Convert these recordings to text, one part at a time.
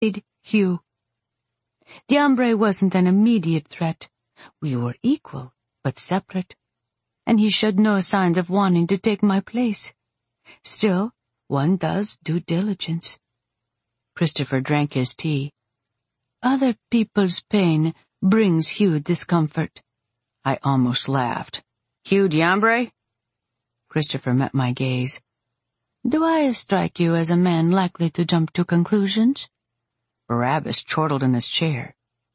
Hugh. The hombre wasn't an immediate threat. We were equal, but separate, and he showed no signs of wanting to take my place. Still, one does due diligence. Christopher drank his tea. Other people's pain brings Hugh discomfort. I almost laughed. Hugh the hombre? Christopher met my gaze. Do I strike you as a man likely to jump to conclusions? Barabbas chortled in his chair.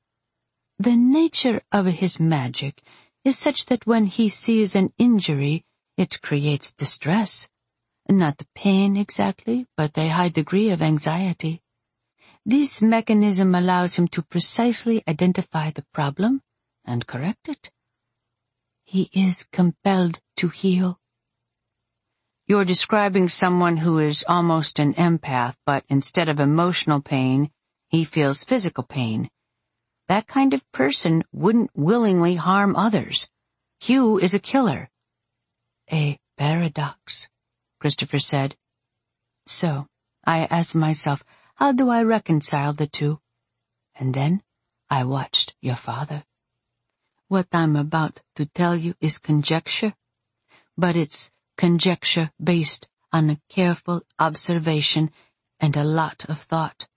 The nature of his magic is such that when he sees an injury, it creates distress. Not pain exactly, but a high degree of anxiety. This mechanism allows him to precisely identify the problem and correct it. He is compelled to heal. You're describing someone who is almost an empath, but instead of emotional pain, he feels physical pain. That kind of person wouldn't willingly harm others. Hugh is a killer. A paradox, Christopher said. So, I asked myself, how do I reconcile the two? And then I watched your father. What I'm about to tell you is conjecture, but it's conjecture based on a careful observation and a lot of thought.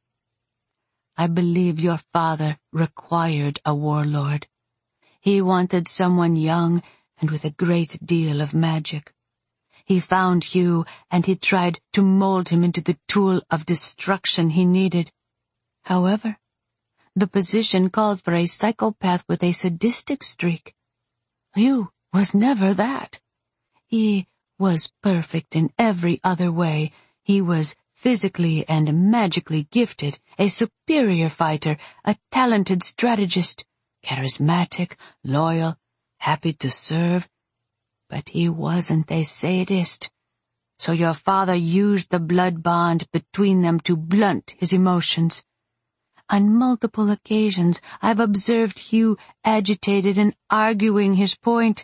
I believe your father required a warlord. He wanted someone young and with a great deal of magic. He found Hugh, and he tried to mold him into the tool of destruction he needed. However, the position called for a psychopath with a sadistic streak. Hugh was never that. He was perfect in every other way. He was physically and magically gifted, a superior fighter, a talented strategist, charismatic, loyal, happy to serve. But he wasn't a sadist. So your father used the blood bond between them to blunt his emotions. On multiple occasions, I've observed Hugh agitated and arguing his point.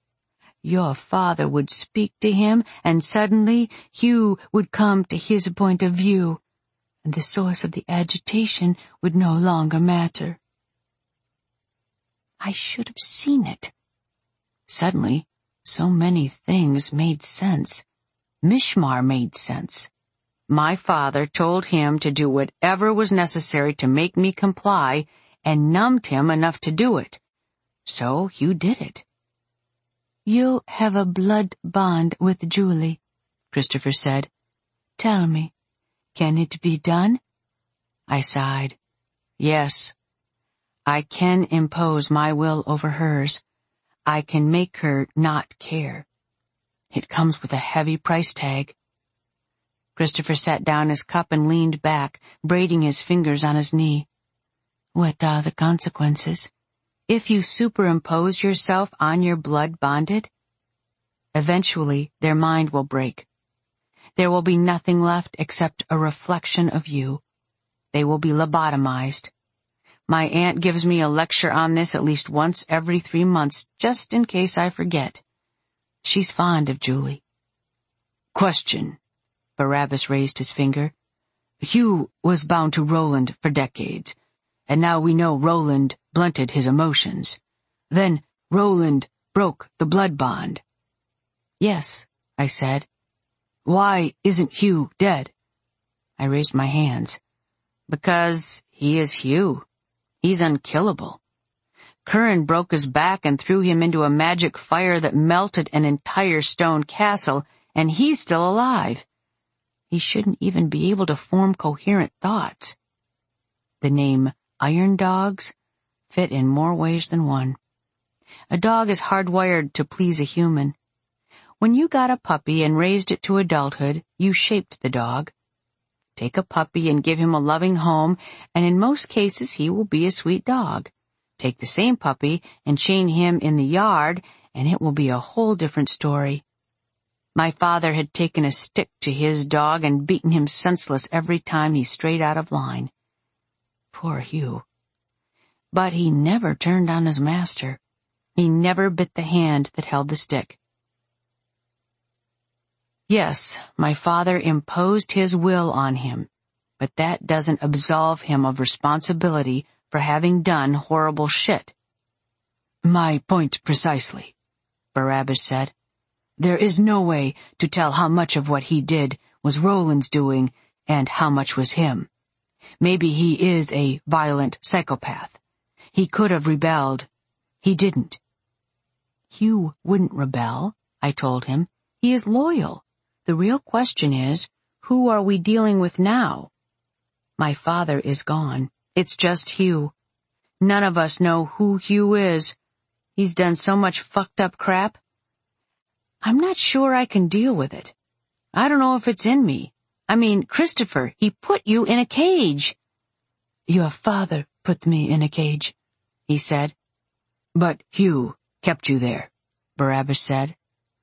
Your father would speak to him, and suddenly Hugh would come to his point of view, and the source of the agitation would no longer matter. I should have seen it. Suddenly, so many things made sense. Mishmar made sense. My father told him to do whatever was necessary to make me comply, and numbed him enough to do it. So Hugh did it. You have a blood bond with Julie, Christopher said. Tell me, can it be done? I sighed. Yes. I can impose my will over hers. I can make her not care. It comes with a heavy price tag. Christopher sat down his cup and leaned back, braiding his fingers on his knee. What are the consequences? If you superimpose yourself on your blood bonded, eventually their mind will break. There will be nothing left except a reflection of you. They will be lobotomized. My aunt gives me a lecture on this at least once every 3 months, just in case I forget. She's fond of Julie. Question. Barabbas raised his finger. Hugh was bound to Roland for decades, and now we know Roland blunted his emotions. Then Roland broke the blood bond. Yes, I said. Why isn't Hugh dead? I raised my hands. Because he is Hugh. He's unkillable. Curran broke his back and threw him into a magic fire that melted an entire stone castle, and he's still alive. He shouldn't even be able to form coherent thoughts. The name Iron Dogs fit in more ways than one. A dog is hardwired to please a human. When you got a puppy and raised it to adulthood, you shaped the dog. Take a puppy and give him a loving home, and in most cases he will be a sweet dog. Take the same puppy and chain him in the yard, and it will be a whole different story. My father had taken a stick to his dog and beaten him senseless every time he strayed out of line. Poor Hugh. But he never turned on his master. He never bit the hand that held the stick. Yes, my father imposed his will on him, but that doesn't absolve him of responsibility for having done horrible shit. My point precisely, Barabbas said. There is no way to tell how much of what he did was Roland's doing and how much was him. Maybe he is a violent psychopath. He could have rebelled. He didn't. Hugh wouldn't rebel, I told him. He is loyal. The real question is, who are we dealing with now? My father is gone. It's just Hugh. None of us know who Hugh is. He's done so much fucked up crap. I'm not sure I can deal with it. I don't know if it's in me. I mean, Christopher, he put you in a cage. Your father put me in a cage, he said. But Hugh kept you there, Barabbas said.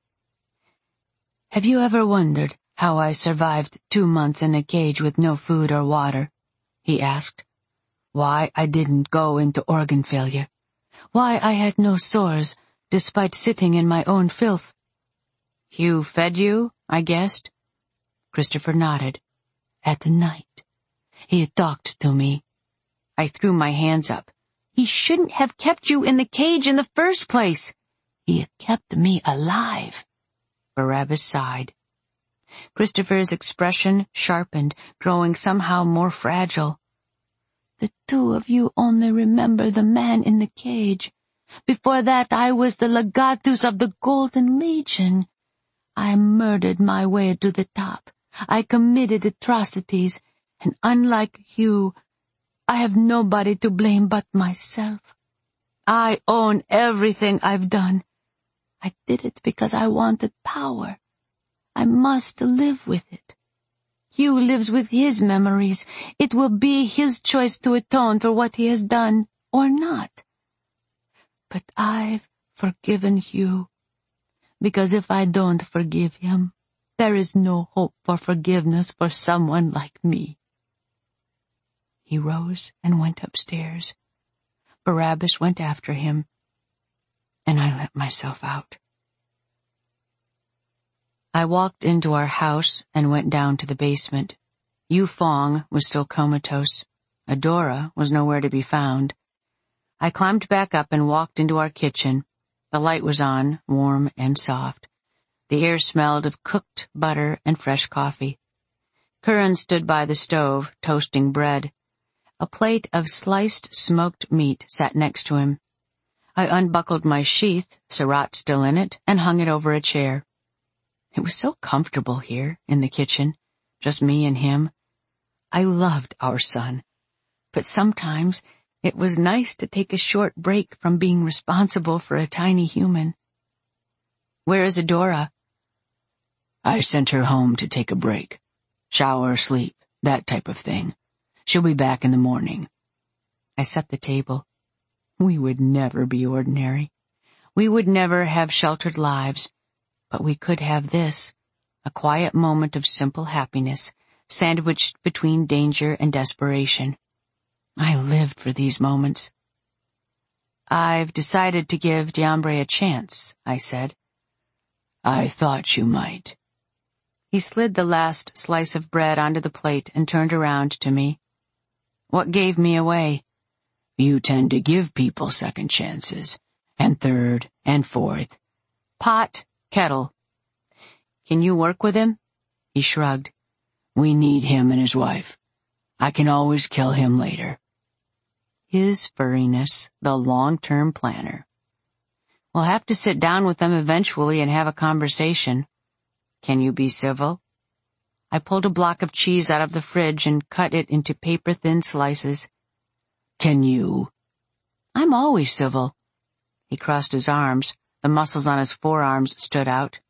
Have you ever wondered how I survived 2 months in a cage with no food or water? He asked. Why I didn't go into organ failure. Why I had no sores, despite sitting in my own filth. Hugh fed you, I guessed. Christopher nodded. At night. He talked to me. I threw my hands up. He shouldn't have kept you in the cage in the first place. He kept me alive. Barabbas sighed. Christopher's expression sharpened, growing somehow more fragile. The two of you only remember the man in the cage. Before that, I was the legatus of the Golden Legion. I murdered my way to the top. I committed atrocities, and unlike you, I have nobody to blame but myself. I own everything I've done. I did it because I wanted power. I must live with it. Hugh lives with his memories. It will be his choice to atone for what he has done, or not. But I've forgiven Hugh, because if I don't forgive him, there is no hope for forgiveness for someone like me. He rose and went upstairs. Barabbas went after him, and I let myself out. I walked into our house and went down to the basement. Yu Fong was still comatose. Adora was nowhere to be found. I climbed back up and walked into our kitchen. The light was on, warm and soft. The air smelled of cooked butter and fresh coffee. Curran stood by the stove, toasting bread. A plate of sliced smoked meat sat next to him. I unbuckled my sheath, Syrah still in it, and hung it over a chair. It was so comfortable here, in the kitchen, just me and him. I loved our son, but sometimes it was nice to take a short break from being responsible for a tiny human. Where is Adora? I sent her home to take a break. Shower, sleep, that type of thing. She'll be back in the morning. I set the table. We would never be ordinary. We would never have sheltered lives, but we could have this, a quiet moment of simple happiness, sandwiched between danger and desperation. I lived for these moments. I've decided to give Diambre a chance, I said. I thought you might. He slid the last slice of bread onto the plate and turned around to me. What gave me away? You tend to give people second chances, and third, and fourth. Pot, kettle. Can you work with him? He shrugged. We need him and his wife. I can always kill him later. His furriness, the long-term planner. We'll have to sit down with them eventually and have a conversation. Can you be civil? I pulled a block of cheese out of the fridge and cut it into paper-thin slices. Can you? I'm always civil. He crossed his arms. The muscles on his forearms stood out.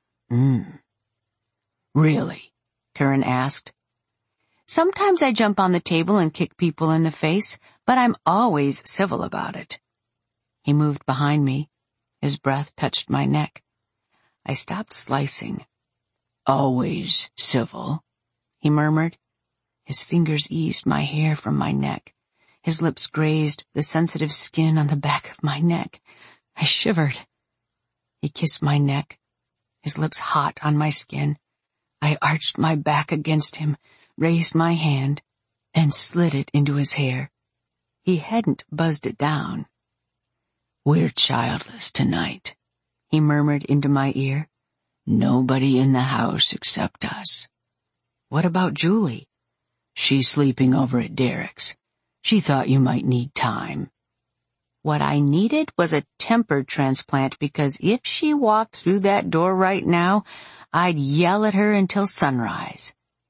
Really? Curran asked. Sometimes I jump on the table and kick people in the face, but I'm always civil about it. He moved behind me. His breath touched my neck. I stopped slicing. Always civil, he murmured. His fingers eased my hair from my neck. His lips grazed the sensitive skin on the back of my neck. I shivered. He kissed my neck, his lips hot on my skin. I arched my back against him, raised my hand, and slid it into his hair. He hadn't buzzed it down. "We're childless tonight," he murmured into my ear. "Nobody in the house except us." "What about Julie?" "She's sleeping over at Derek's. She thought you might need time." What I needed was a temper transplant, because if she walked through that door right now, I'd yell at her until sunrise.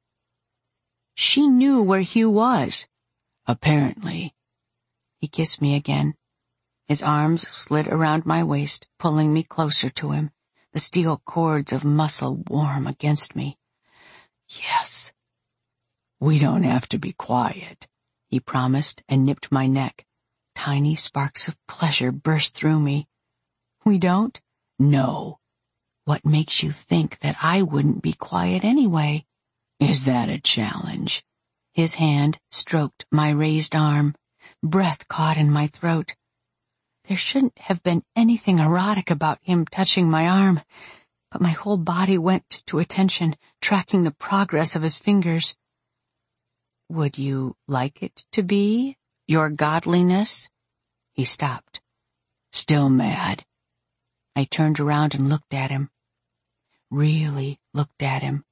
She knew where Hugh was. "Apparently." He kissed me again. His arms slid around my waist, pulling me closer to him, the steel cords of muscle warm against me. "Yes." "We don't have to be quiet," he promised and nipped my neck. Tiny sparks of pleasure burst through me. "We don't?" "No." "What makes you think that I wouldn't be quiet anyway?" "Is that a challenge?" His hand stroked my raised arm. Breath caught in my throat. There shouldn't have been anything erotic about him touching my arm, but my whole body went to attention, tracking the progress of his fingers. "Would you like it to be your godliness?" He stopped. "Still mad?" I turned around and looked at him. Really looked at him.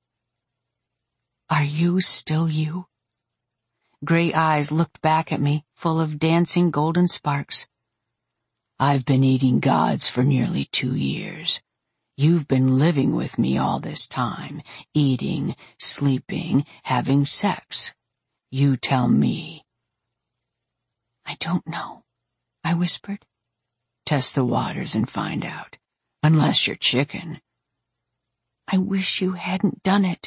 "Are you still you?" Gray eyes looked back at me, full of dancing golden sparks. "I've been eating gods for nearly 2 years. You've been living with me all this time, eating, sleeping, having sex. You tell me." "I don't know," I whispered. "Test the waters and find out. Unless you're chicken." "I wish you hadn't done it."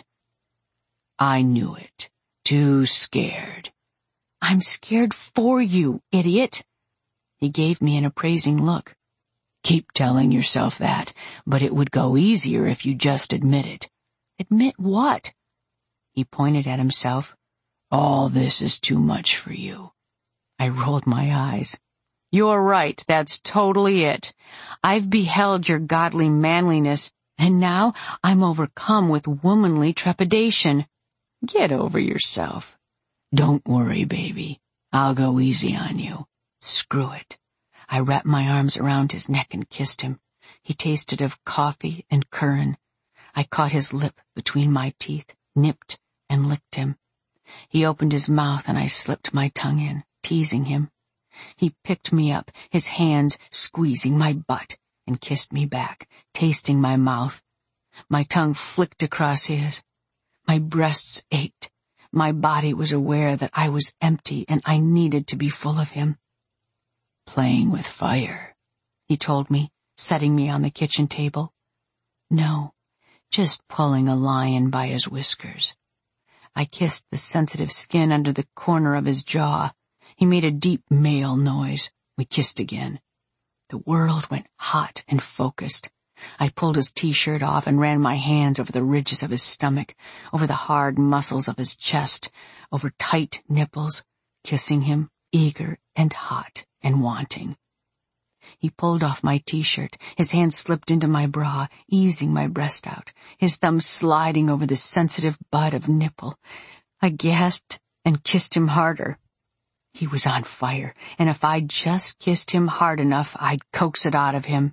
"I knew it. Too scared." "I'm scared for you, idiot." He gave me an appraising look. "Keep telling yourself that, but it would go easier if you just admit it." "Admit what?" He pointed at himself. "All this is too much for you." I rolled my eyes. "You're right, that's totally it. I've beheld your godly manliness, and now I'm overcome with womanly trepidation. Get over yourself." "Don't worry, baby. I'll go easy on you." "Screw it." I wrapped my arms around his neck and kissed him. He tasted of coffee and curran. I caught his lip between my teeth, nipped and licked him. He opened his mouth and I slipped my tongue in, teasing him. He picked me up, his hands squeezing my butt, and kissed me back, tasting my mouth. My tongue flicked across his. My breasts ached. My body was aware that I was empty and I needed to be full of him. "Playing with fire," he told me, setting me on the kitchen table. "No, just pulling a lion by his whiskers." I kissed the sensitive skin under the corner of his jaw. He made a deep male noise. We kissed again. The world went hot and focused. I pulled his t-shirt off and ran my hands over the ridges of his stomach, over the hard muscles of his chest, over tight nipples, kissing him, eager and hot and wanting. He pulled off my t-shirt. His hand slipped into my bra, easing my breast out, his thumb sliding over the sensitive bud of nipple. I gasped and kissed him harder. He was on fire, and if I just kissed him hard enough, I'd coax it out of him.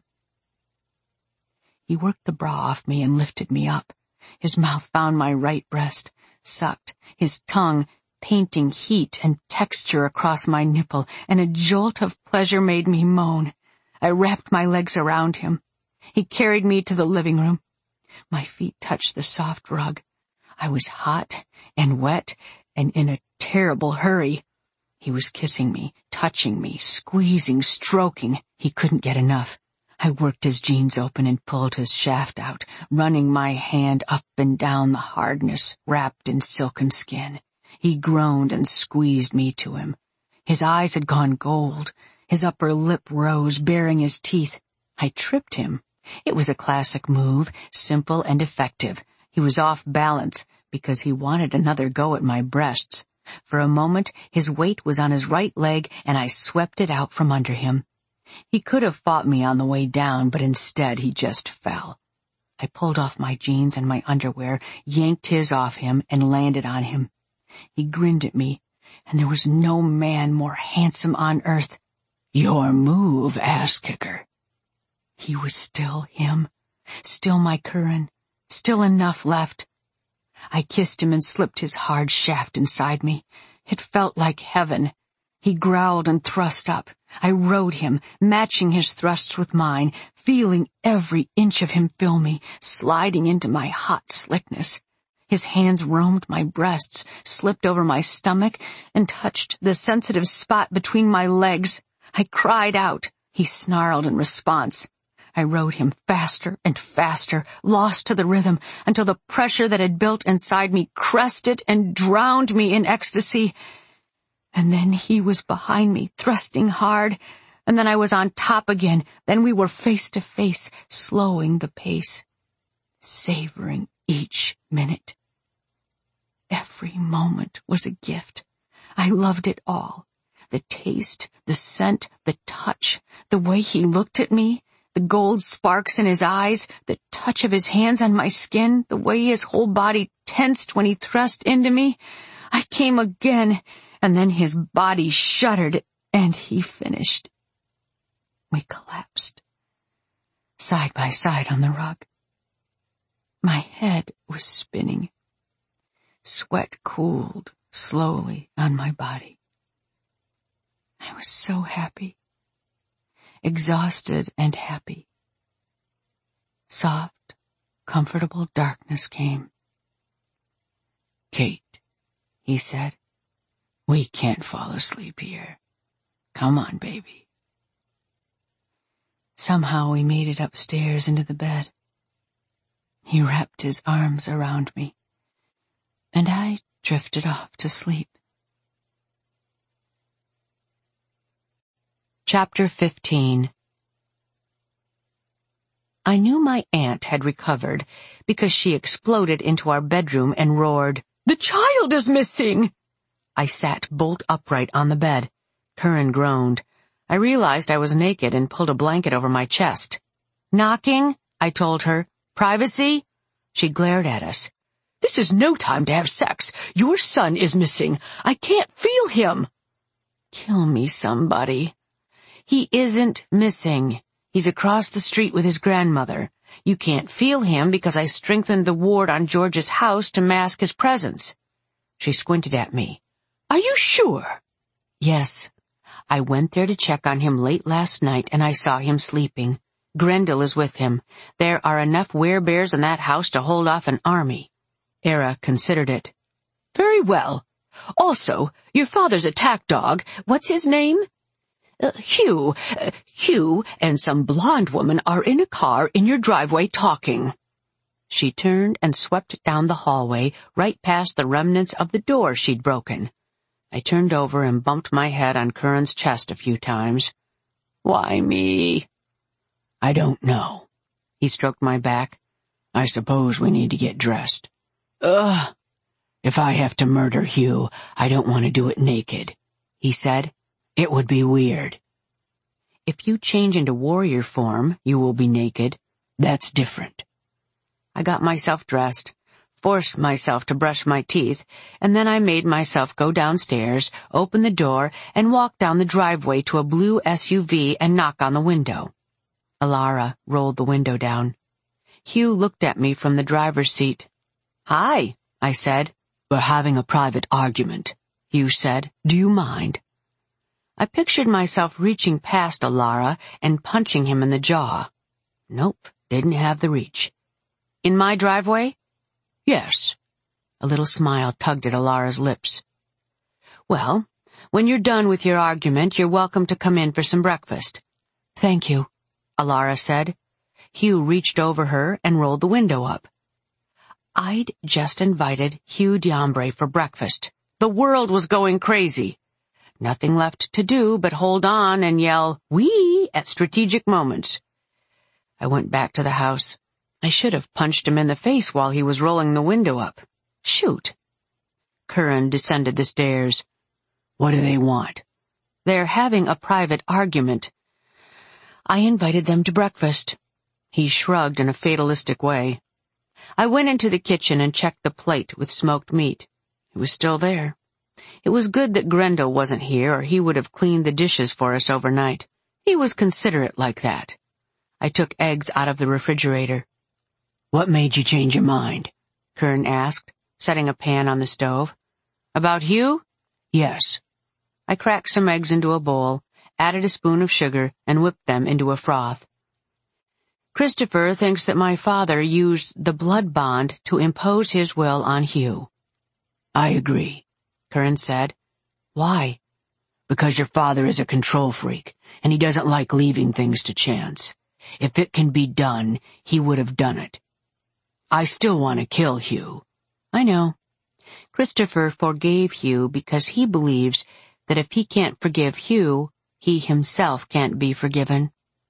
He worked the bra off me and lifted me up. His mouth found my right breast, sucked, his tongue painting heat and texture across my nipple, and a jolt of pleasure made me moan. I wrapped my legs around him. He carried me to the living room. My feet touched the soft rug. I was hot and wet and in a terrible hurry. He was kissing me, touching me, squeezing, stroking. He couldn't get enough. I worked his jeans open and pulled his shaft out, running my hand up and down the hardness wrapped in silken skin. He groaned and squeezed me to him. His eyes had gone gold. His upper lip rose, baring his teeth. I tripped him. It was a classic move, simple and effective. He was off balance because he wanted another go at my breasts. For a moment, his weight was on his right leg, and I swept it out from under him. He could have fought me on the way down, but instead he just fell. I pulled off my jeans and my underwear, yanked his off him, and landed on him. He grinned at me, and there was no man more handsome on earth. "Your move, ass-kicker." He was still him, still my Curran, still enough left. I kissed him and slipped his hard shaft inside me. It felt like heaven. He growled and thrust up. I rode him, matching his thrusts with mine, feeling every inch of him fill me, sliding into my hot slickness. His hands roamed my breasts, slipped over my stomach, and touched the sensitive spot between my legs. I cried out. He snarled in response. I rode him faster and faster, lost to the rhythm, until the pressure that had built inside me crested and drowned me in ecstasy. And then he was behind me, thrusting hard, and then I was on top again. Then we were face to face, slowing the pace, savoring each minute. Every moment was a gift. I loved it all. The taste, the scent, the touch, the way he looked at me, the gold sparks in his eyes, the touch of his hands on my skin, the way his whole body tensed when he thrust into me. I came again, and then his body shuddered, and he finished. We collapsed, side by side on the rug. My head was spinning. Sweat cooled slowly on my body. I was so happy. Exhausted and happy. Soft, comfortable darkness came. "Kate," he said, "we can't fall asleep here. Come on, baby." Somehow we made it upstairs into the bed. He wrapped his arms around me, and I drifted off to sleep. Chapter 15. I knew my aunt had recovered because she exploded into our bedroom and roared, "The child is missing!" I sat bolt upright on the bed. Curran groaned. I realized I was naked and pulled a blanket over my chest. "Knocking?" I told her. "Privacy?" She glared at us. "This is no time to have sex. Your son is missing. I can't feel him." Kill me, somebody. He isn't missing. He's across the street with his grandmother. You can't feel him because I strengthened the ward on George's house to mask his presence. She squinted at me. "Are you sure?" "Yes. I went there to check on him late last night, and I saw him sleeping. Grendel is with him. There are enough werebears in that house to hold off an army." Era considered it. "Very well. Also, your father's attack dog, what's his name?" Hugh. Hugh and some blonde woman are in a car in your driveway talking." She turned and swept down the hallway, right past the remnants of the door she'd broken. I turned over and bumped my head on Curran's chest a few times. "Why me?" "I don't know." He stroked my back. "I suppose we need to get dressed." "Ugh. If I have to murder Hugh, I don't want to do it naked," he said. "It would be weird." "If you change into warrior form, you will be naked. That's different." I got myself dressed, forced myself to brush my teeth, and then I made myself go downstairs, open the door, and walk down the driveway to a blue SUV and knock on the window. Alara rolled the window down. Hugh looked at me from the driver's seat. "Hi," I said. "We're having a private argument," Hugh said. "Do you mind?" I pictured myself reaching past Alara and punching him in the jaw. Nope, didn't have the reach. "In my driveway?" "Yes." A little smile tugged at Alara's lips. "Well, when you're done with your argument, you're welcome to come in for some breakfast." "Thank you," Alara said. Hugh reached over her and rolled the window up. I'd just invited Hugh Diambre for breakfast. The world was going crazy. Nothing left to do but hold on and yell, "Wee!" at strategic moments. I went back to the house. I should have punched him in the face while he was rolling the window up. Shoot. Curran descended the stairs. "What do they want?" "They're having a private argument." I invited them to breakfast. He shrugged in a fatalistic way. I went into the kitchen and checked the plate with smoked meat. It was still there. It was good that Grendel wasn't here, or he would have cleaned the dishes for us overnight. He was considerate like that. I took eggs out of the refrigerator. "What made you change your mind?" Kern asked, setting a pan on the stove. "About Hugh?" "Yes." I cracked some eggs into a bowl, added a spoon of sugar, and whipped them into a froth. "Christopher thinks that my father used the blood bond to impose his will on Hugh." "I agree," Kern said. "Why?" "Because your father is a control freak, and he doesn't like leaving things to chance. If it can be done, he would have done it. I still want to kill Hugh." "I know." Christopher forgave Hugh because he believes that if he can't forgive Hugh, he himself can't be forgiven.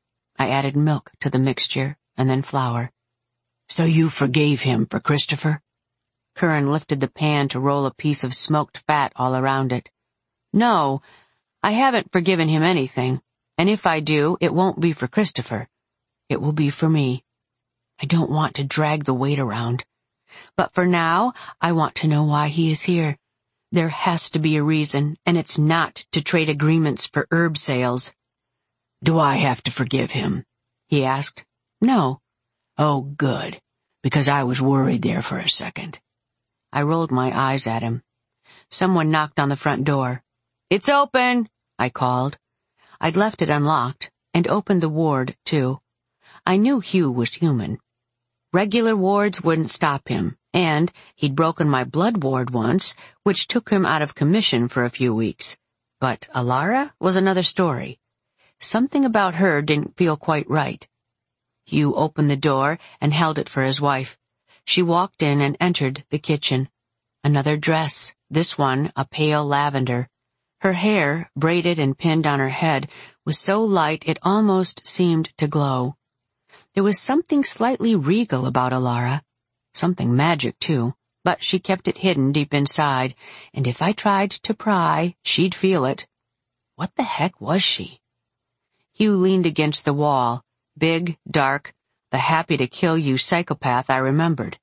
I added milk to the mixture, and then flour. "So you forgave him for Christopher?" Kern lifted the pan to roll a piece of smoked fat all around it. "No, I haven't forgiven him anything, and if I do, it won't be for Christopher. It will be for me. I don't want to drag the weight around. But for now, I want to know why he is here. There has to be a reason, and it's not to trade agreements for herb sales." "Do I have to forgive him?" he asked. "No." "Oh, good, because I was worried there for a second." I rolled my eyes at him. Someone knocked on the front door. "It's open," I called. I'd left it unlocked, and opened the ward, too. I knew Hugh was human. Regular wards wouldn't stop him, and he'd broken my blood ward once, which took him out of commission for a few weeks. But Alara was another story. Something about her didn't feel quite right. Hugh opened the door and held it for his wife. She walked in and entered the kitchen. Another dress, this one a pale lavender. Her hair, braided and pinned on her head, was so light it almost seemed to glow. There was something slightly regal about Alara. Something magic, too, but she kept it hidden deep inside, and if I tried to pry, she'd feel it. What the heck was she? Hugh leaned against the wall, big, dark, the happy-to-kill-you psychopath I remembered.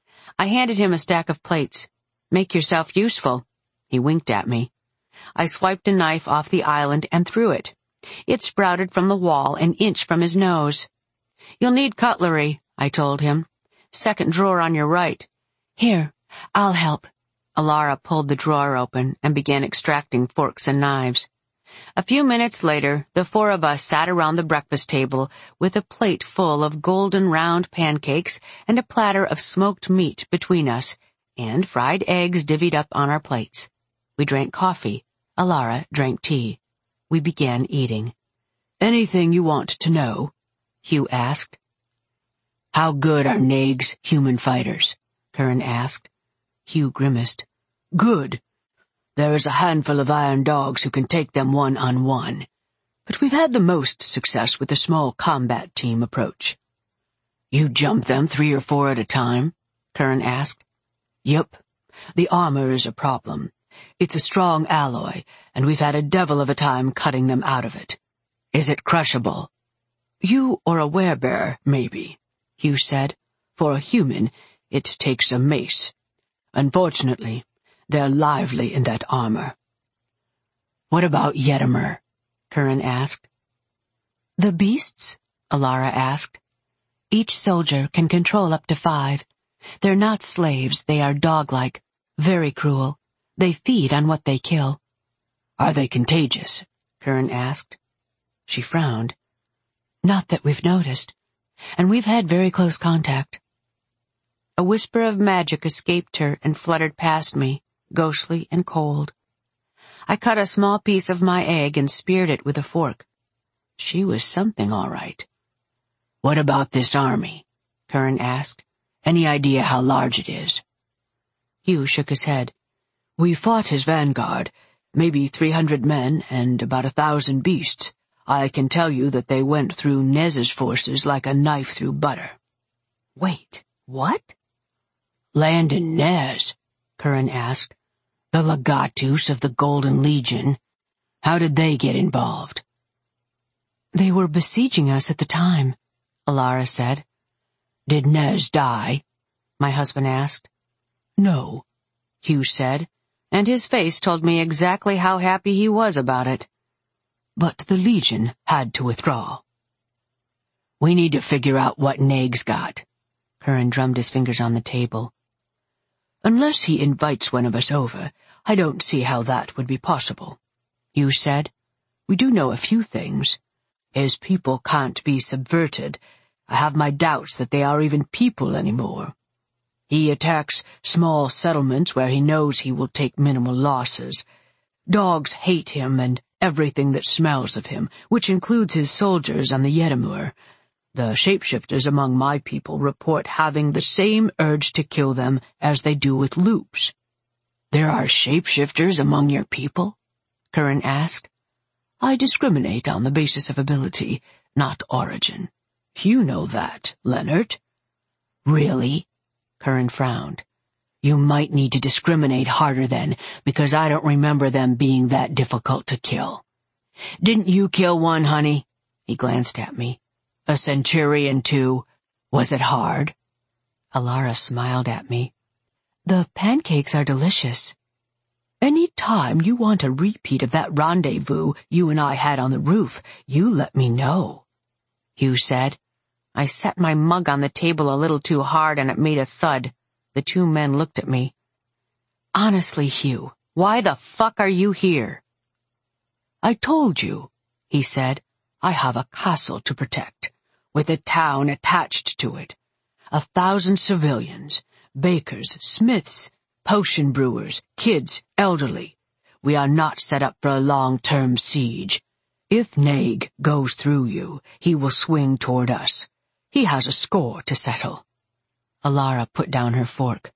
I handed him a stack of plates. "Make yourself useful." He winked at me. I swiped a knife off the island and threw it. It sprouted from the wall an inch from his nose. "You'll need cutlery," I told him. "Second drawer on your right." "Here, I'll help." Alara pulled the drawer open and began extracting forks and knives. A few minutes later, the four of us sat around the breakfast table with a plate full of golden round pancakes and a platter of smoked meat between us, and fried eggs divvied up on our plates. We drank coffee. Alara drank tea. We began eating. "Anything you want to know?" Hugh asked. "How good are Naeg's human fighters?" Kern asked. Hugh grimaced. "Good. There is a handful of iron dogs who can take them one-on-one, but we've had the most success with the small combat team approach." "You jump them 3 or 4 at a time?" Kern asked. "Yep. The armor is a problem. It's a strong alloy, and we've had a devil of a time cutting them out of it." "Is it crushable?" "You or a werebear, maybe," Hugh said. "For a human, it takes a mace. Unfortunately, they're lively in that armor." "What about Yetimer?" Kern asked. "The beasts?" Alara asked. "Each soldier can control up to 5. They're not slaves, they are dog-like, very cruel. They feed on what they kill." "Are they contagious?" Kern asked. She frowned. "Not that we've noticed, and we've had very close contact." A whisper of magic escaped her and fluttered past me, ghostly and cold. I cut a small piece of my egg and speared it with a fork. She was something, all right. "What about this army?" Kern asked. "Any idea how large it is?" Hugh shook his head. "We fought his vanguard, maybe 300 men and about 1,000 beasts. I can tell you that they went through Nez's forces like a knife through butter." "Wait, what?" "Land in Nez?" Kern asked. "The Legatus of the Golden Legion. How did they get involved?" "They were besieging us at the time," Alara said. "Did Nez die?" my husband asked. "No," Hugh said. and his face told me exactly how happy he was about it. But the Legion had to withdraw. We need to figure out what Naeg's got. Curran drummed his fingers on the table. Unless he invites one of us over, I don't see how that would be possible. Hugh said, we do know a few things. His people can't be subverted. I have my doubts that they are even people anymore. He attacks small settlements where he knows he will take minimal losses. Dogs hate him and everything that smells of him, which includes his soldiers on the Yedamur. The shapeshifters among my people report having the same urge to kill them as they do with loops. There are shapeshifters among your people? Curran asked. I discriminate on the basis of ability, not origin. You know that, Leonard. Really? Curran frowned. You might need to discriminate harder then, because I don't remember them being that difficult to kill. Didn't you kill one, honey? He glanced at me. A centurion, too. Was it hard? Alara smiled at me. The pancakes are delicious. Any time you want a repeat of that rendezvous you and I had on the roof, you let me know, Hugh said. I set my mug on the table a little too hard and it made a thud. The two men looked at me. Honestly, Hugh, why the fuck are you here? I told you, he said. I have a castle to protect, with a town attached to it. 1,000 civilians, bakers, smiths, potion brewers, kids, elderly. We are not set up for a long-term siege. If Naeg goes through you, he will swing toward us. He has a score to settle. Alara put down her fork.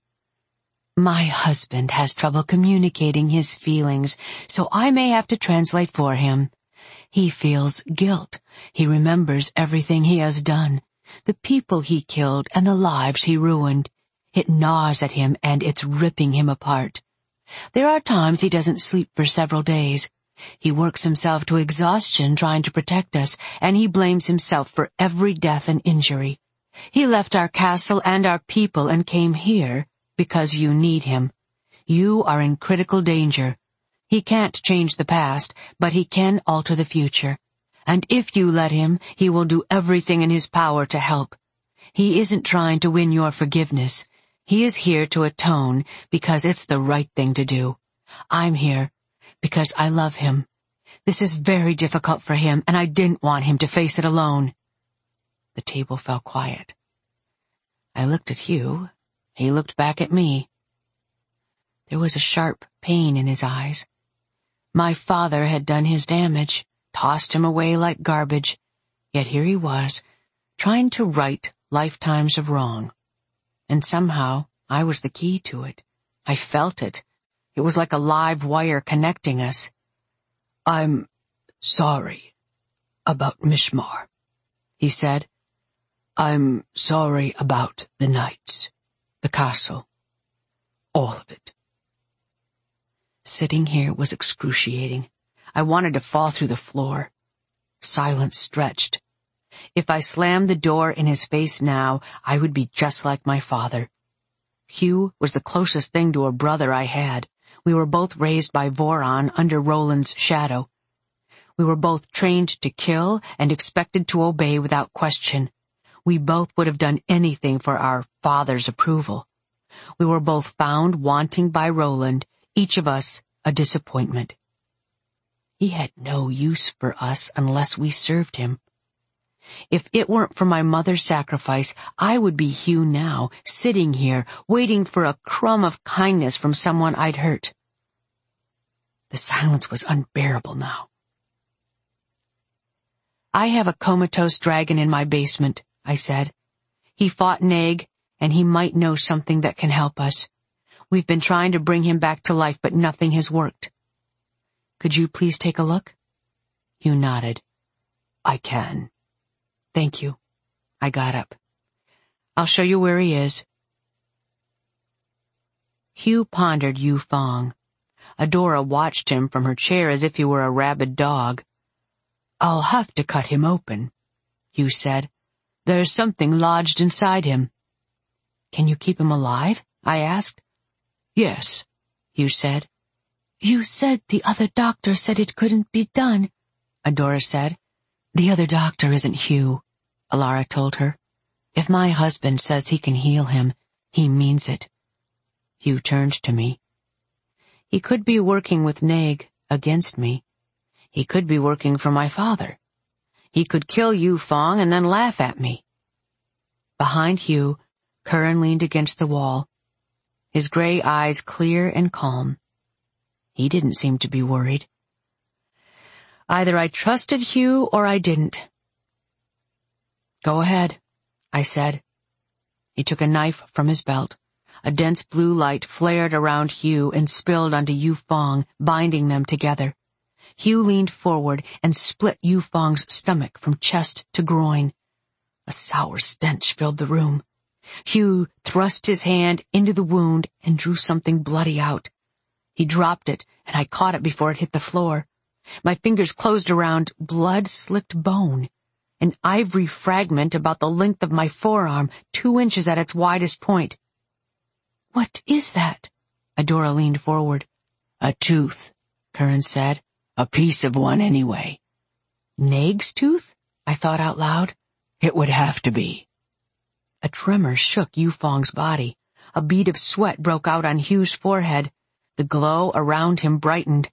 My husband has trouble communicating his feelings, so I may have to translate for him. He feels guilt. He remembers everything he has done, the people he killed and the lives he ruined. It gnaws at him and it's ripping him apart. There are times he doesn't sleep for several days. He works himself to exhaustion trying to protect us, and he blames himself for every death and injury. He left our castle and our people and came here because you need him. You are in critical danger. He can't change the past, but he can alter the future. And if you let him, he will do everything in his power to help. He isn't trying to win your forgiveness. He is here to atone because it's the right thing to do. I'm here because I love him. This is very difficult for him, and I didn't want him to face it alone. The table fell quiet. I looked at Hugh. He looked back at me. There was a sharp pain in his eyes. My father had done his damage, tossed him away like garbage, yet here he was, trying to right lifetimes of wrong. And somehow I was the key to it. I felt it. It was like a live wire connecting us. I'm sorry about Mishmar, he said. I'm sorry about the knights, the castle, all of it. Sitting here was excruciating. I wanted to fall through the floor. Silence stretched. If I slammed the door in his face now, I would be just like my father. Hugh was the closest thing to a brother I had. We were both raised by Voron under Roland's shadow. We were both trained to kill and expected to obey without question. We both would have done anything for our father's approval. We were both found wanting by Roland, each of us a disappointment. He had no use for us unless we served him. If it weren't for my mother's sacrifice, I would be Hugh now, sitting here, waiting for a crumb of kindness from someone I'd hurt. The silence was unbearable now. I have a comatose dragon in my basement, I said. He fought Naeg, and he might know something that can help us. We've been trying to bring him back to life, but nothing has worked. Could you please take a look? Hugh nodded. I can. Thank you. I got up. I'll show you where he is. Hugh pondered Yu Fong. Adora watched him from her chair as if he were a rabid dog. I'll have to cut him open, Hugh said. There's something lodged inside him. Can you keep him alive? I asked. Yes, Hugh said. You said the other doctor said it couldn't be done, Adora said. The other doctor isn't Hugh, Alara told her. If my husband says he can heal him, he means it. Hugh turned to me. He could be working with Naeg against me. He could be working for my father. He could kill Yu Fong and then laugh at me. Behind Hugh, Curran leaned against the wall, his gray eyes clear and calm. He didn't seem to be worried. Either I trusted Hugh or I didn't. Go ahead, I said. He took a knife from his belt. A dense blue light flared around Hugh and spilled onto Yu Fong, binding them together. Hugh leaned forward and split Yu Fong's stomach from chest to groin. A sour stench filled the room. Hugh thrust his hand into the wound and drew something bloody out. He dropped it, and I caught it before it hit the floor. My fingers closed around blood-slicked bone, an ivory fragment about the length of my forearm, 2 inches at its widest point. What is that? Adora leaned forward. A tooth, Curran said. A piece of one anyway. Naeg's tooth? I thought out loud. It would have to be. A tremor shook Yu Fong's body. A bead of sweat broke out on Hugh's forehead. The glow around him brightened.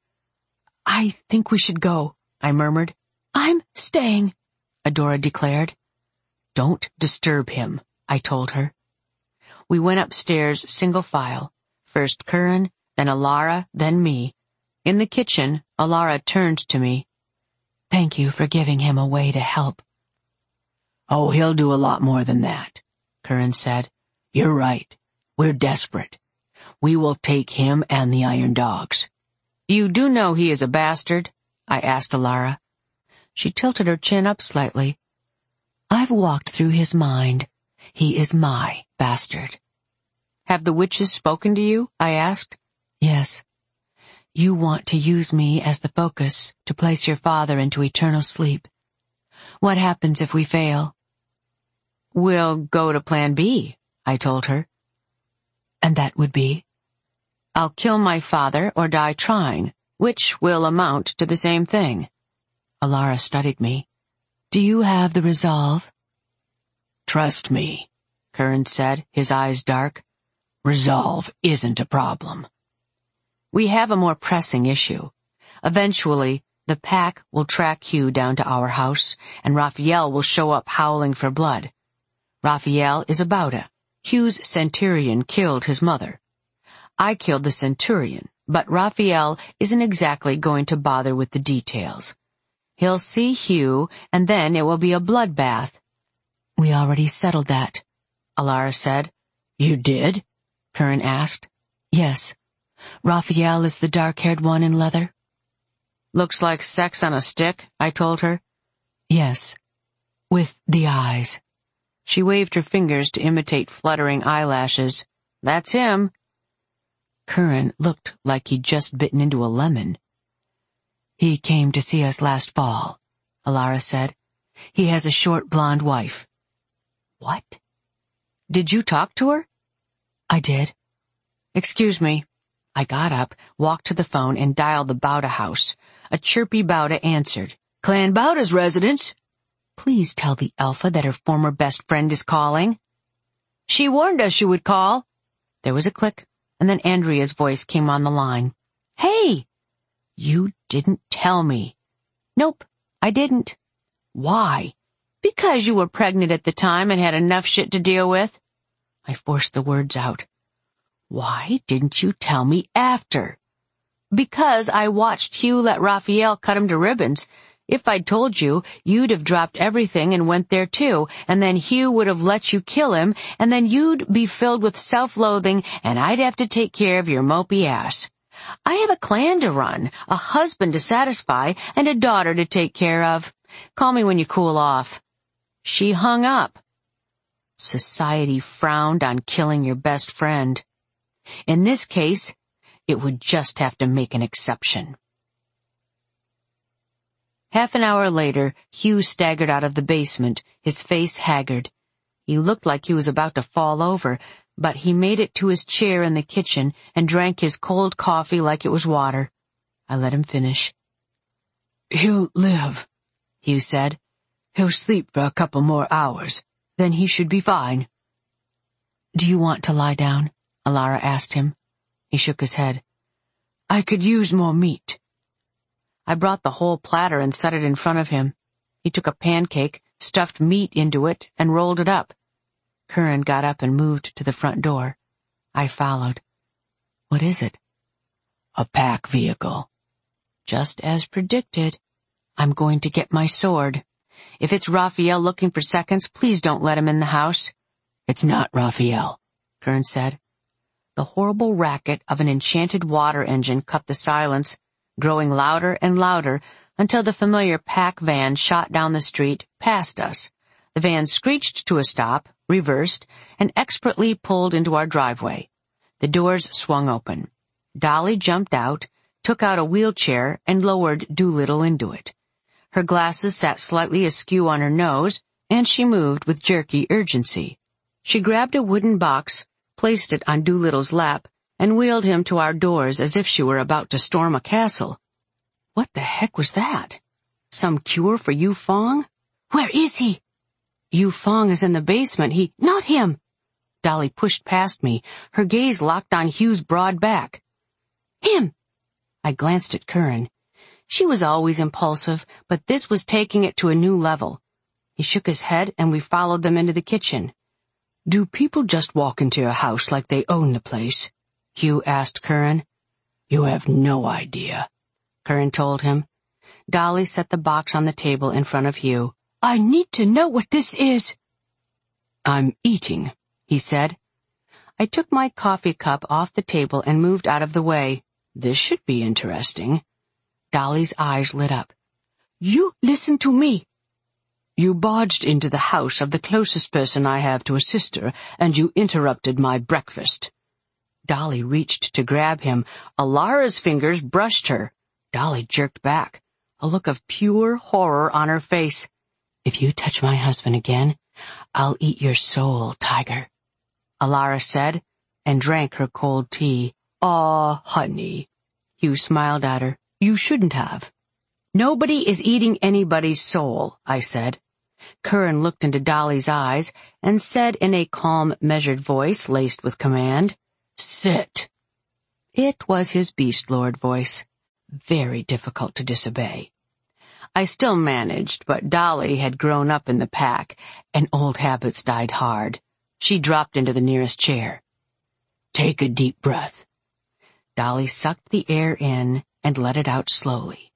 I think we should go, I murmured. I'm staying, Adora declared. Don't disturb him, I told her. We went upstairs single file. First Curran, then Alara, then me. In the kitchen, Alara turned to me. Thank you for giving him a way to help. Oh, he'll do a lot more than that, Curran said. You're right. We're desperate. We will take him and the Iron Dogs. You do know he is a bastard? I asked Alara. She tilted her chin up slightly. I've walked through his mind. He is my bastard. Have the witches spoken to you? I asked. Yes. You want to use me as the focus to place your father into eternal sleep. What happens if we fail? We'll go to Plan B, I told her. And that would be? I'll kill my father or die trying, which will amount to the same thing. Alara studied me. Do you have the resolve? Trust me, Curran said, his eyes dark. Resolve isn't a problem. We have a more pressing issue. Eventually, the pack will track Hugh down to our house, and Raphael will show up howling for blood. Raphael is a Bauta. Hugh's centurion killed his mother. I killed the centurion, but Raphael isn't exactly going to bother with the details. He'll see Hugh, and then it will be a bloodbath. We already settled that, Alara said. You did? Curran asked. Yes. Raphael is the dark-haired one in leather. Looks like sex on a stick, I told her. Yes. With the eyes. She waved her fingers to imitate fluttering eyelashes. That's him. Curran looked like he'd just bitten into a lemon. He came to see us last fall, Alara said. He has a short blonde wife. What? Did you talk to her? I did. Excuse me. I got up, walked to the phone, and dialed the Bauta house. A chirpy Bauta answered. Clan Bauta's residence. Please tell the Alpha that her former best friend is calling. She warned us she would call. There was a click, and then Andrea's voice came on the line. Hey! You didn't tell me. Nope, I didn't. Why? Because you were pregnant at the time and had enough shit to deal with. I forced the words out. Why didn't you tell me after? Because I watched Hugh let Raphael cut him to ribbons. If I'd told you, you'd have dropped everything and went there too, and then Hugh would have let you kill him, and then you'd be filled with self-loathing, and I'd have to take care of your mopey ass. I have a clan to run, a husband to satisfy, and a daughter to take care of. Call me when you cool off. She hung up. Society frowned on killing your best friend. In this case, it would just have to make an exception. Half an hour later, Hugh staggered out of the basement, his face haggard. He looked like he was about to fall over, but he made it to his chair in the kitchen and drank his cold coffee like it was water. I let him finish. "He'll live," Hugh said. "He'll sleep for a couple more hours. Then he should be fine." "Do you want to lie down?" Alara asked him. He shook his head. "I could use more meat." I brought the whole platter and set it in front of him. He took a pancake, stuffed meat into it, and rolled it up. Curran got up and moved to the front door. I followed. "What is it?" "A pack vehicle." "Just as predicted. I'm going to get my sword. If it's Raphael looking for seconds, please don't let him in the house." "It's not Raphael," Curran said. The horrible racket of an enchanted water engine cut the silence, growing louder and louder until the familiar pack van shot down the street past us. The van screeched to a stop, reversed, and expertly pulled into our driveway. The doors swung open. Dolly jumped out, took out a wheelchair, and lowered Doolittle into it. Her glasses sat slightly askew on her nose, and she moved with jerky urgency. She grabbed a wooden box, placed it on Doolittle's lap, and wheeled him to our doors as if she were about to storm a castle. What the heck was that? Some cure for Yu Fong? Where is he? Yu Fong is in the basement. Not him! Dolly pushed past me, her gaze locked on Hugh's broad back. Him! I glanced at Curran. She was always impulsive, but this was taking it to a new level. He shook his head, and we followed them into the kitchen. "Do people just walk into your house like they own the place?" Hugh asked Curran. "You have no idea," Curran told him. Dolly set the box on the table in front of Hugh. "I need to know what this is." "I'm eating," he said. I took my coffee cup off the table and moved out of the way. This should be interesting. Dolly's eyes lit up. "You listen to me." "You barged into the house of the closest person I have to a sister, and you interrupted my breakfast." Dolly reached to grab him. Alara's fingers brushed her. Dolly jerked back, a look of pure horror on her face. "If you touch my husband again, I'll eat your soul, tiger," Alara said, and drank her cold tea. "Aw, honey." Hugh smiled at her. "You shouldn't have." "Nobody is eating anybody's soul," I said. Curran looked into Dolly's eyes and said in a calm, measured voice laced with command, "Sit." It was his beast lord voice, very difficult to disobey. I still managed, but Dolly had grown up in the pack, and old habits died hard. She dropped into the nearest chair. "Take a deep breath." Dolly sucked the air in and let it out slowly.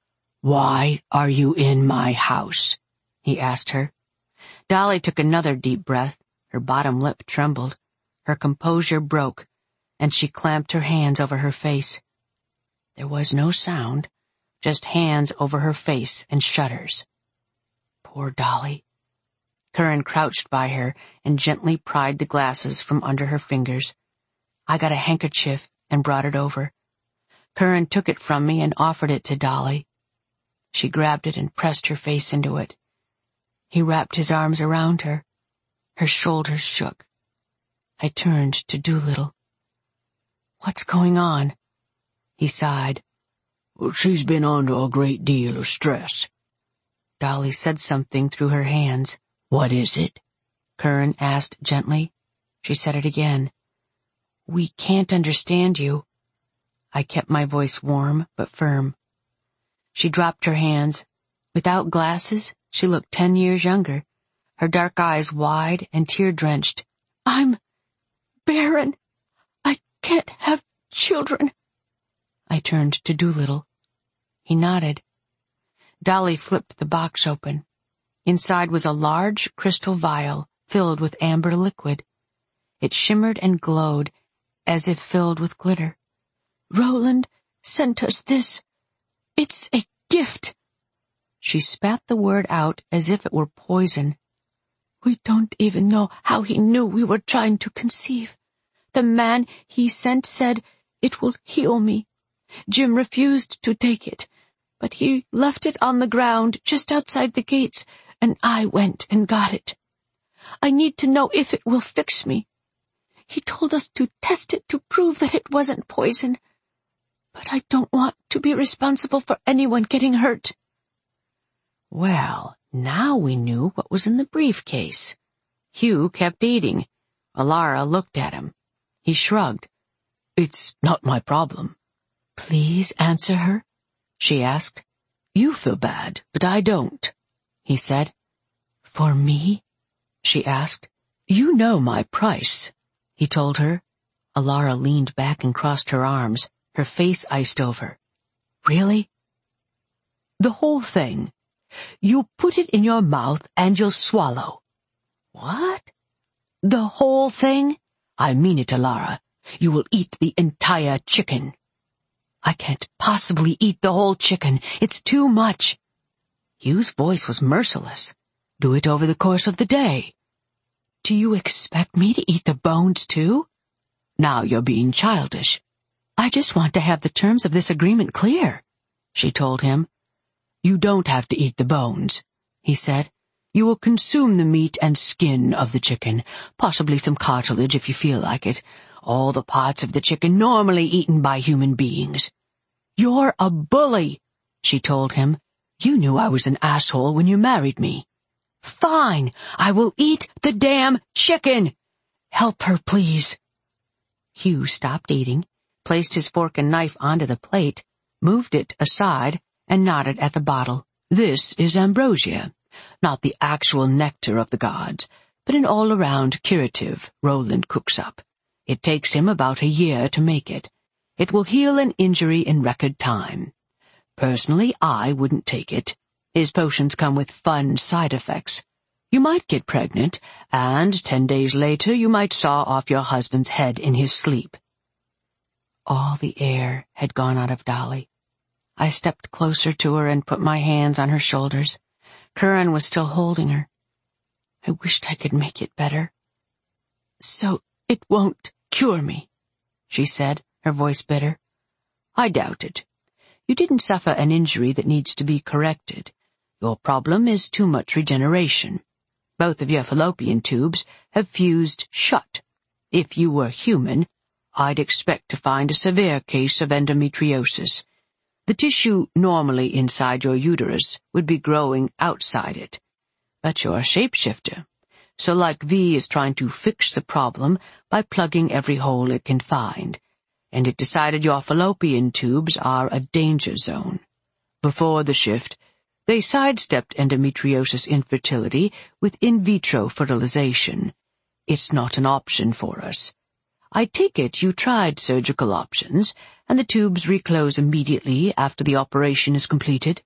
"Why are you in my house?" he asked her. Dolly took another deep breath. Her bottom lip trembled. Her composure broke, and she clamped her hands over her face. There was no sound, just hands over her face and shudders. Poor Dolly. Curran crouched by her and gently pried the glasses from under her fingers. I got a handkerchief and brought it over. Curran took it from me and offered it to Dolly. She grabbed it and pressed her face into it. He wrapped his arms around her. Her shoulders shook. I turned to Doolittle. "What's going on?" He sighed. "She's been under a great deal of stress." Dolly said something through her hands. "What is it?" Curran asked gently. She said it again. "We can't understand you." I kept my voice warm but firm. She dropped her hands. Without glasses, she looked 10 years younger, her dark eyes wide and tear-drenched. "I'm barren. I can't have children." I turned to Doolittle. He nodded. Dolly flipped the box open. Inside was a large crystal vial filled with amber liquid. It shimmered and glowed as if filled with glitter. "Roland sent us this. It's a gift." She spat the word out as if it were poison. "We don't even know how he knew we were trying to conceive. The man he sent said it will heal me. Jim refused to take it, but he left it on the ground just outside the gates, and I went and got it. I need to know if it will fix me. He told us to test it to prove that it wasn't poison. But I don't want to be responsible for anyone getting hurt. Well, now we knew what was in the briefcase. Hugh kept eating. Alara looked at him. He shrugged. It's not my problem. Please answer her, she asked. You feel bad, but I don't, he said. For me? She asked. You know my price, he told her. Alara leaned back and crossed her arms, her face iced over. Really? The whole thing. You put it in your mouth and you'll swallow. What? The whole thing? I mean it, Alara. You will eat the entire chicken. I can't possibly eat the whole chicken. It's too much. Hugh's voice was merciless. Do it over the course of the day. Do you expect me to eat the bones too? Now you're being childish. I just want to have the terms of this agreement clear, she told him. You don't have to eat the bones, he said. You will consume the meat and skin of the chicken, possibly some cartilage if you feel like it, all the parts of the chicken normally eaten by human beings. You're a bully, she told him. You knew I was an asshole when you married me. Fine, I will eat the damn chicken. Help her, please. Hugh stopped eating, placed his fork and knife onto the plate, moved it aside, and nodded at the bottle. This is ambrosia, not the actual nectar of the gods, but an all-around curative Roland cooks up. It takes him about a year to make it. It will heal an injury in record time. Personally, I wouldn't take it. His potions come with fun side effects. You might get pregnant, and 10 days later you might saw off your husband's head in his sleep. All the air had gone out of Dolly. I stepped closer to her and put my hands on her shoulders. Curran was still holding her. I wished I could make it better. So it won't cure me, she said, her voice bitter. I doubt it. You didn't suffer an injury that needs to be corrected. Your problem is too much regeneration. Both of your fallopian tubes have fused shut. If you were human, I'd expect to find a severe case of endometriosis. The tissue normally inside your uterus would be growing outside it. But you're a shapeshifter, so like V is trying to fix the problem by plugging every hole it can find, and it decided your fallopian tubes are a danger zone. Before the shift, they sidestepped endometriosis infertility with in vitro fertilization. It's not an option for us. I take it you tried surgical options, and the tubes reclose immediately after the operation is completed?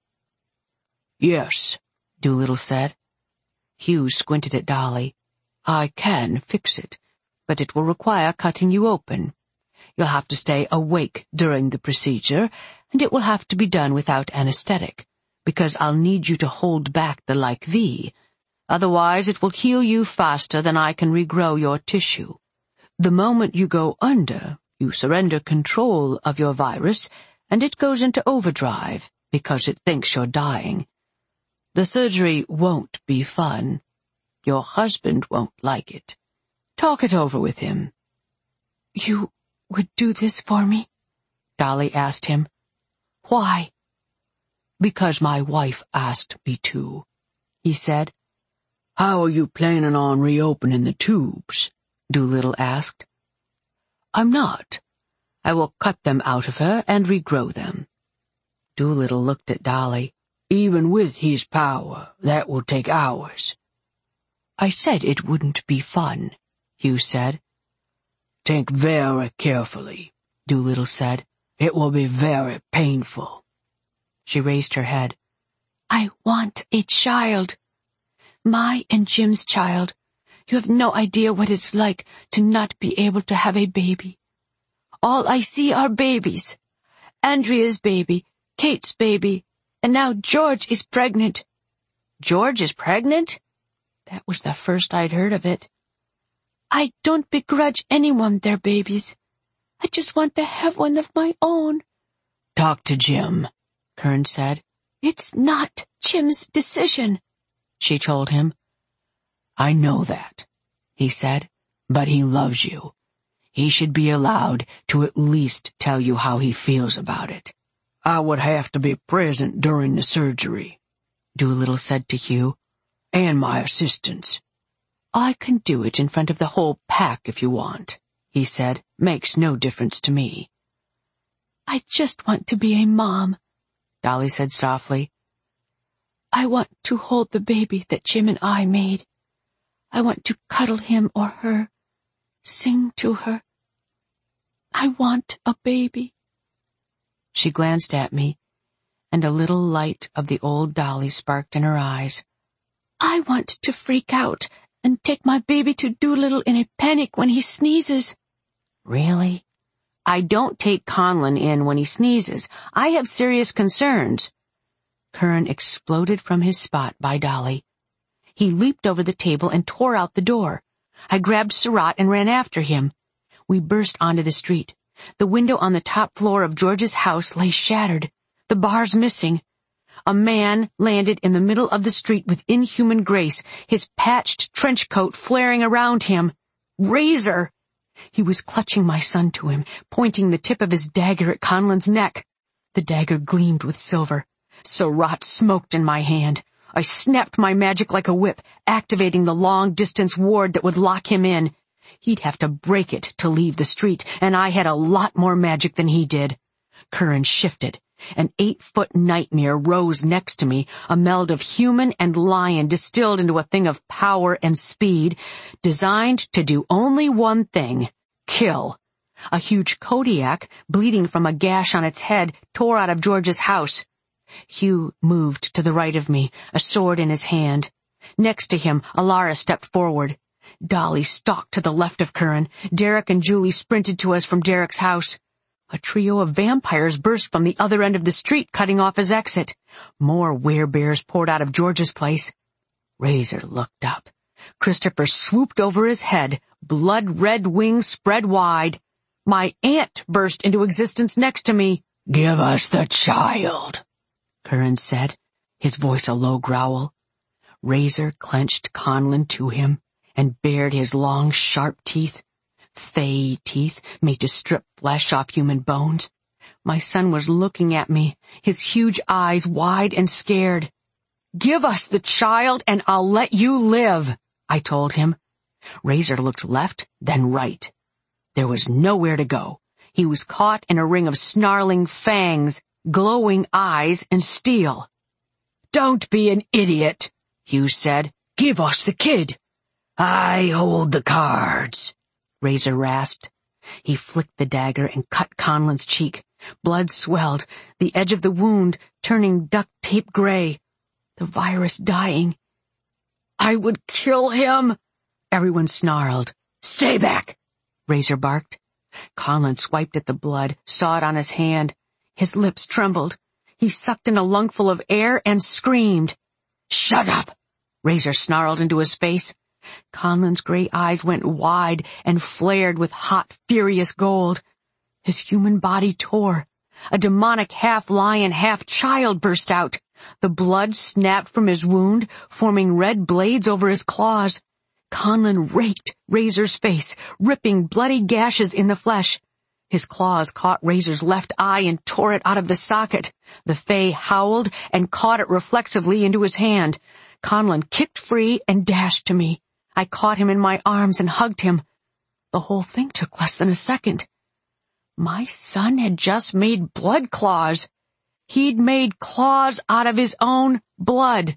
Yes, Doolittle said. Hugh squinted at Dolly. I can fix it, but it will require cutting you open. You'll have to stay awake during the procedure, and it will have to be done without anesthetic, because I'll need you to hold back the like V. Otherwise it will heal you faster than I can regrow your tissue. The moment you go under, you surrender control of your virus, and it goes into overdrive because it thinks you're dying. The surgery won't be fun. Your husband won't like it. Talk it over with him. You would do this for me? Dolly asked him. Why? Because my wife asked me to, he said. How are you planning on reopening the tubes? Doolittle asked. I'm not. I will cut them out of her and regrow them. Doolittle looked at Dolly. Even with his power, that will take hours. I said it wouldn't be fun, Hugh said. Think very carefully, Doolittle said. It will be very painful. She raised her head. I want a child. My and Jim's child. You have no idea what it's like to not be able to have a baby. All I see are babies. Andrea's baby, Kate's baby, and now George is pregnant. George is pregnant? That was the first I'd heard of it. I don't begrudge anyone their babies. I just want to have one of my own. Talk to Jim, Kern said. It's not Jim's decision, she told him. I know that, he said, but he loves you. He should be allowed to at least tell you how he feels about it. I would have to be present during the surgery, Doolittle said to Hugh, and my assistants. I can do it in front of the whole pack if you want, he said. Makes no difference to me. I just want to be a mom, Dolly said softly. I want to hold the baby that Jim and I made. I want to cuddle him or her, sing to her. I want a baby. She glanced at me, and a little light of the old Dolly sparked in her eyes. I want to freak out and take my baby to Doolittle in a panic when he sneezes. Really? I don't take Conlon in when he sneezes. I have serious concerns. Curran exploded from his spot by Dolly. He leaped over the table and tore out the door. I grabbed Surratt and ran after him. We burst onto the street. The window on the top floor of George's house lay shattered, the bars missing. A man landed in the middle of the street with inhuman grace, his patched trench coat flaring around him. Razor! He was clutching my son to him, pointing the tip of his dagger at Conlon's neck. The dagger gleamed with silver. Surratt smoked in my hand. I snapped my magic like a whip, activating the long-distance ward that would lock him in. He'd have to break it to leave the street, and I had a lot more magic than he did. Curran shifted. An 8-foot nightmare rose next to me, a meld of human and lion distilled into a thing of power and speed, designed to do only one thing: kill. A huge Kodiak, bleeding from a gash on its head, tore out of George's house. Hugh moved to the right of me, a sword in his hand. Next to him, Alara stepped forward. Dolly stalked to the left of Curran. Derek and Julie sprinted to us from Derek's house. A trio of vampires burst from the other end of the street, cutting off his exit. More werebears poured out of George's place. Razor looked up. Christopher swooped over his head, blood-red wings spread wide. My aunt burst into existence next to me. "Give us the child," Curran said, his voice a low growl. Razor clenched Conlon to him and bared his long, sharp teeth. Fey teeth made to strip flesh off human bones. My son was looking at me, his huge eyes wide and scared. "Give us the child and I'll let you live," I told him. Razor looked left, then right. There was nowhere to go. He was caught in a ring of snarling fangs, glowing eyes, and steel. "Don't be an idiot," Hugh said. "Give us the kid." "I hold the cards," Razor rasped. He flicked the dagger and cut Conlon's cheek. Blood swelled, the edge of the wound turning duct-tape gray. The virus dying. "I would kill him," everyone snarled. "Stay back," Razor barked. Conlon swiped at the blood, saw it on his hand. His lips trembled. He sucked in a lungful of air and screamed. "Shut up," Razor snarled into his face. Conlon's gray eyes went wide and flared with hot, furious gold. His human body tore. A demonic half-lion, half-child burst out. The blood snapped from his wound, forming red blades over his claws. Conlon raked Razor's face, ripping bloody gashes in the flesh. His claws caught Razor's left eye and tore it out of the socket. The Fae howled and caught it reflexively into his hand. Conlon kicked free and dashed to me. I caught him in my arms and hugged him. The whole thing took less than a second. My son had just made blood claws. He'd made claws out of his own blood.